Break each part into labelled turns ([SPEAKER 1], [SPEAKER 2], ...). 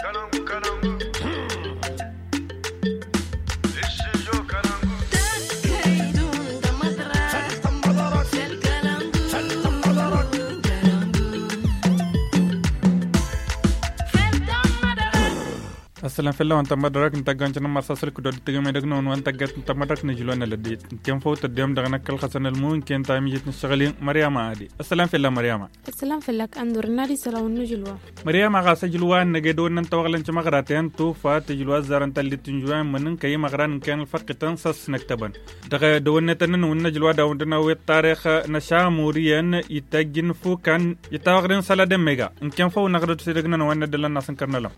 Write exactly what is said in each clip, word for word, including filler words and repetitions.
[SPEAKER 1] السلام في الله وانت مدرك انت كان ما صار كده تجمع دقنون وانت جت انت مدرك نجلونا لدي كم فوت اليوم دغنا كل خسن المون كان تايم جيت نشتغلين مريم عادي السلام في الله مريم
[SPEAKER 2] السلام في الله اندور نادي سلام نجلوا
[SPEAKER 1] مريم غا سجلوان نجدون انت وغلن مغراتين تو فات جلوا زار انت اللي تنجوان من كي مغران كان الفرق تنصص نكتبن دغ دون تنن ونجلوا داودنا والتاريخ نشاموريا يتجن فو كان يتاغرن سلا ميغا ان كان فو نغرد سيدغنا وانا دلنا ناس كرنلم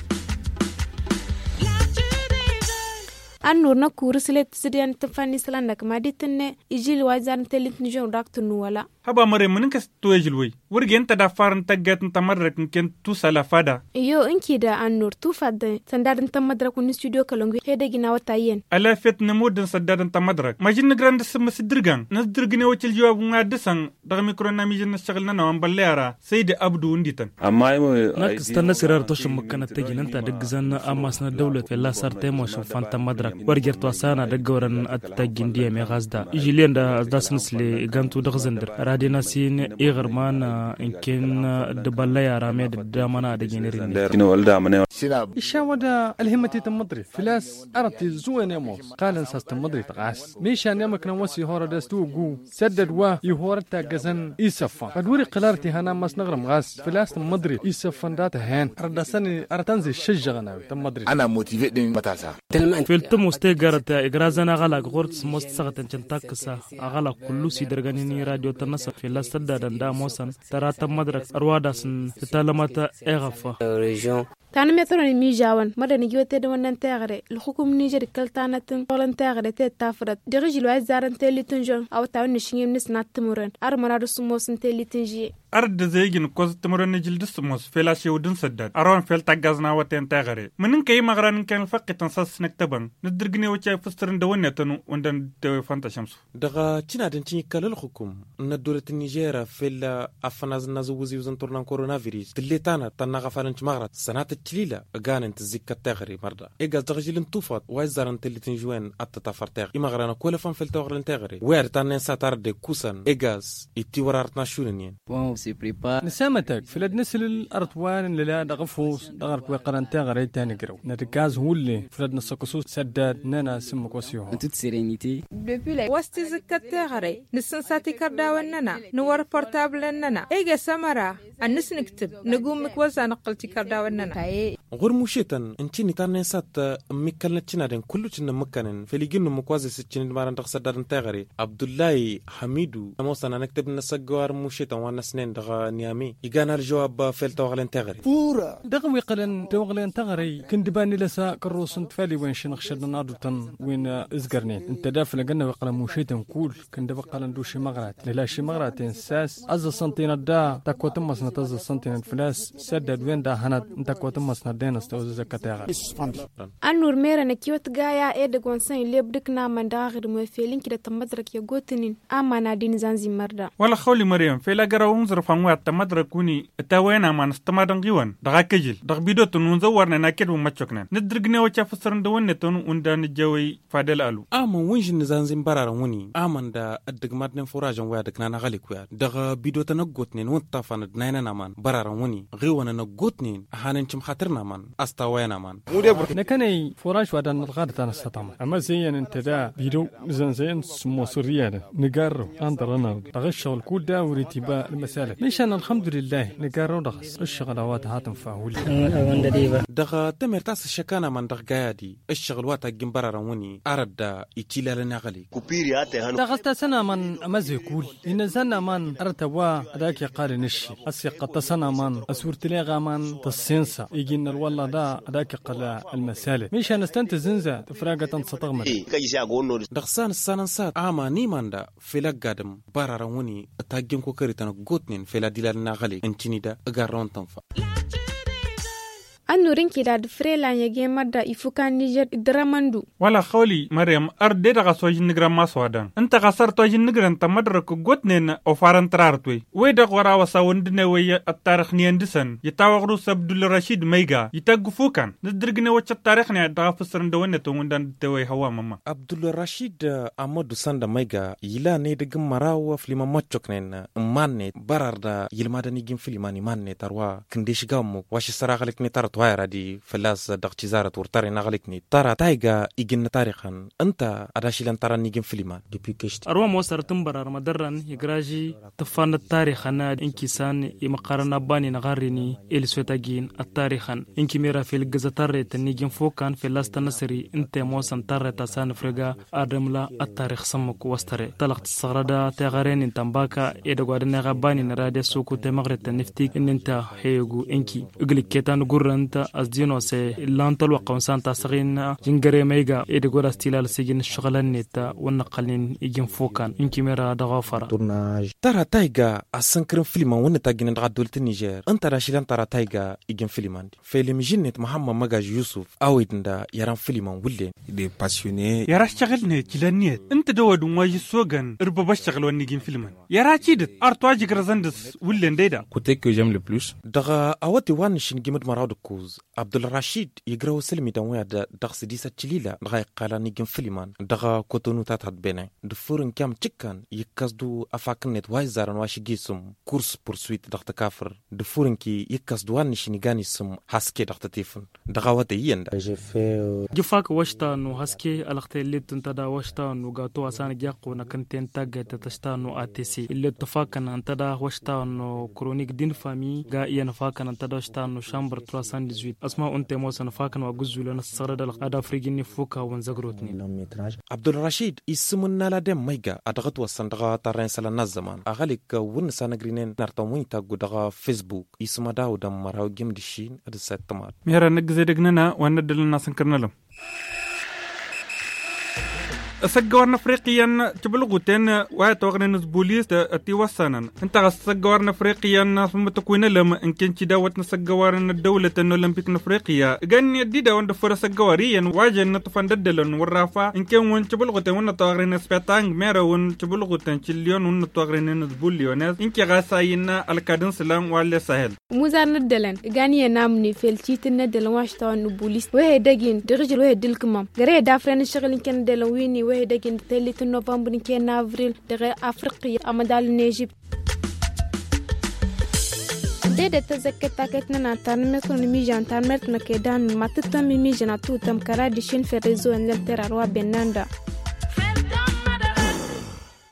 [SPEAKER 2] an nurna kuruslet sidian tafani salanak maditne ijil wazan telit njon raktu nuwala
[SPEAKER 1] haba mare mun ka to ejilway wurgen ta da faran taggat ta madrak ken tu sala fada
[SPEAKER 2] iyo inki da an nur tu fadda sandadan ta madrak ni studio kalongu hede gina wata yen
[SPEAKER 1] ala fet ne modin sandadan ta madrak majin grand sim sidirgan nas dirgne wacil jawab ngadisan daga mikro na mijin shagilna na wamballe yara sayyid abdu unditan
[SPEAKER 3] amma
[SPEAKER 4] nak stanna sirar to shum kana teginanta digzan amasna dawlat la sarte mo shufan ta madrak wargerto asana daggoran at-tagindiye me gazda ijilian da dasnsle gantu dagzandir radina sin igrman inkin dballa yara me da mana da ginirin
[SPEAKER 3] kino walda mane
[SPEAKER 5] ishawada alhimati tamadri filas arti zuwane mo qalan sas tamadri taqas mishan yamakna wasi hora dastugu saddad wa yuhorta gazan isafa baduri qalarti hana mas nagram gas filas tamadri isafan data han ardasani artanzi shajjana tamadri
[SPEAKER 6] ana motivate din matasa
[SPEAKER 4] filtum مستيقرت إجرازنا غلا غورت مستسقط تنتكسا أغلا كله سيدرجاني راديو تنصف في لا سدد دا موسن ترى تمدرك أرواداسن تتلمت إغفا
[SPEAKER 2] tani metron mi jawan madani yote de wonan tagre l hukum niger kaltanatin wolan tagre te tafrat dirigil wa zaran telitun jon aw tawni shingem nis natmuran ar maradu sumosin telitin ji
[SPEAKER 1] ar de zegin koz tmuran nijil dismos fela shewdun saddad aron fel tagazna waten tagre minin kay magran kan faqitan sas naktaban nidirgne wacha fustrin de wonatanu wondan de fanta shamsu
[SPEAKER 7] daga cina dan cin kalal hukum na dolat niger fela afanaz nazuzi uzan turnan coronavirus dilletana tanaga falan magrat sanat تليلا قانت الزكة تغري مرة إيجاز تغجلن توفات ويزارن تلتين جوان أتتفر تغري إما غرانا كولا فان فل تغرن تغري وير تانين ساتار دي كوسان إيجاز إتي ورارتنا شورنين
[SPEAKER 5] واو سي بريبا نسامتك فلاد نسل الأرطوان اللي دغفوس دغرك ويقرن تغري تاني قرو نتقاز هو اللي فلاد نساقصوص سداد نانا سمك وسيوها
[SPEAKER 8] توت سيرينيتي
[SPEAKER 9] بيبيلا وستي زكة تغري نسن ساتي كرداواننا نور بورتابلننا إيجا سمرا النس نكتب نقوم مكوزا نقلتي كرداواننا
[SPEAKER 7] غور موشيتن انتي تاني سات مكلنا تشنادن كله تشنا مكانن فليجن مكوازي ستشن مارن تخسدارن تغري عبد الله حميدو موسنا نكتب نسجوار موشيتن وانا سنين دغ نيامي يغانا الجواب فيل توغلن تغري
[SPEAKER 5] فورا دغ ويقلن توغلن تغري كندباني لسا كروسن تفالي وين شنخشدنا نادوتن وين ازغرنين انت دافل قلنا ويقلن موشيتن كول كندب قلن دوشي مغرات لا شي مغراتين ساس از سنتين دا تاكو تمس نتز سنتين فلاس سدد وين دا هنا تاكو masna denas to zakataga
[SPEAKER 2] annur mera na kiwat gaya e de gonsan lebdik na mandagir mo felin kida tamadrak ya gotinin amana din zanzi marda
[SPEAKER 1] wala khawli maryam fela garawun zurfan wa tamadrak kuni tawena man stamadan giwan daga kejil dag bido to nun zawarna na kedu machoknan nidirgne wacha fasarn da wonne ton unda ni jawi fadel alu
[SPEAKER 7] amon wunjin zanzi bararan wuni aman da addigmat nen furajan wa da kana gali kuya daga bido ta nagotnin wonta fan dnaina naman bararan wuni giwana nagotnin hanan chim خاطرنا من استوينا من
[SPEAKER 5] نكني فراش ودان الغاد تاع السطام اما زين انت دا بيدو زين زين سمو سوريا نقارو اندرنا الشغل كل دا وريتبا المساله ليش انا الحمد لله نقارو دغس الشغلات هاتم فاول
[SPEAKER 7] دغ تمر تاس شكانا من دغ قيادي الشغل واتا جنبرا وني ارد يتيلا لنا غلي
[SPEAKER 5] دغست سنه من امزي كول ان زنا من ارتوا ذاك قال نشي اسيق سنه من اسورت لي غمان تصينسا يجينا والله دا ذاك قال المساله مش انا استنت زنزه تفراقه تنصطغمر
[SPEAKER 7] دغسان السنه سات اما نيماندا فيلا قدم برا وني تاجم كو كريتنا غوتنين فيلا ديلا لنا غلي انتني دا غارون تنفا
[SPEAKER 2] annurin kida da frelan ya ge madda ifukan Niger idramandu
[SPEAKER 1] wala khawli Maryam arde daga sojin nigram maswadan anta kasar tojin nigran ta madra ko gotne na ofaran trartwe we da gwara wasa wondne we at-tarikh ni andisan yatawagru Abdul Rashid Maiga yitagufukan nidirgne wacce tarikh ne da fasran da wannan to wondan te we hawa mama
[SPEAKER 7] Abdul Rashid Amadou Sanda Maiga yila ne daga marawa flima machoknen manne bararda yilmadani gim filimani manne tarwa kinde shigamu washi saragalik ni tar twayra di falas daqtizarat wurtari nagalik ni tara taiga igin tarikhan anta adashilan tarani gim filima depuis que
[SPEAKER 4] arwa mosar tumbarar madarran igraji tafan tarikhana inkisan imqarana bani nagarini el swetagin at-tarikhan inki mira fil gazatarre tanigin fokan falas tanasri inte mosan tarre tasan frega adamla at-tarikh samuk wastare talaqt sagrada tagaren tambaka edogwadna gabani narade suku te magret niftik inta heygu inki uglik ketan gurranta asdino se lantal waqonsan tasrin jingare mega edogora stilal sigin shغلان neta ونقلين يجين فوكان inki mira dagafara
[SPEAKER 7] tournage tara taiga asankrin filima wonna tagin dagadolt Niger anta rashilan tara taiga igin filimandi film jinnet Muhammad Magaj Yusuf awidnda yaran filiman wulle
[SPEAKER 3] des passionnés
[SPEAKER 1] yara shaghalne kilaniet inta dawadun waji sogan irba bashaghl wani igin filiman yara chidet artwaji grazandes wulle ndeda
[SPEAKER 3] côté que j'aime le plus
[SPEAKER 7] daga awati wan shin gimad marawd kuz Abdul Rashid yigraw selmi dan wada dagsidisa chilila daga qalani igin filiman daga kotonu tatat bene de furun kam chikkan yikasdu afaknet waizaran washigisum course poursuite dagta kafir de furun ki yikasdu wan shin gani sum haske dagta tifun daga wata yenda
[SPEAKER 3] j'ai fait
[SPEAKER 4] jifak washta no haske alaqte litun tada washta no gato asan jaqo na kanten tagga tatashta no atc illet tafakan antada washta no chronique din famille ga iya fakan antada washta no chambre trois cent dix-huit asma unte mosan fakan wa guzula na sarada ada frigini fuka wan zagrotni
[SPEAKER 7] Abdul Rashid ismun naladem maiga adagat wasan daga taran salana zaman agalik wun sanagrinen nartamwi tagu daga Facebook isma dawo dam maraw gem dishin ad sattamar
[SPEAKER 1] mera nagze degnana wana dalna sankarnalam سجورنا أفريقيا تبلغتين واتوغنا بوليس تي وصانا انت سجورنا أفريقيا ثم تكوين لما ان كنت داوت نسجورنا الدولة الأولمبيك أفريقيا جن يديدا وند فرص جواريا واجن نطفن ددلن والرافع ان كان وان تبلغتين ون توغرنا سبيتانج ميرا وان تبلغتين تشليون ون توغرنا بوليوناز انك غاساينا الكادن سلام ولا سهل
[SPEAKER 2] موزار ندلن غاني نامني فيلتيت ندلن واشتون بوليس وهي دغين درجل وهي دلكمام غري دافرن شغل كان دلن ويني وهي دقين ثلاثة نوفمبر كان أفريل دغ أفريقيا أمدال نيجيب ديدا تزكتا كتنا نتان مثل ميجان تان مرتنا كيدان ما تتم ميجان توتم كرادشين في ريزو ان التراروا بناندا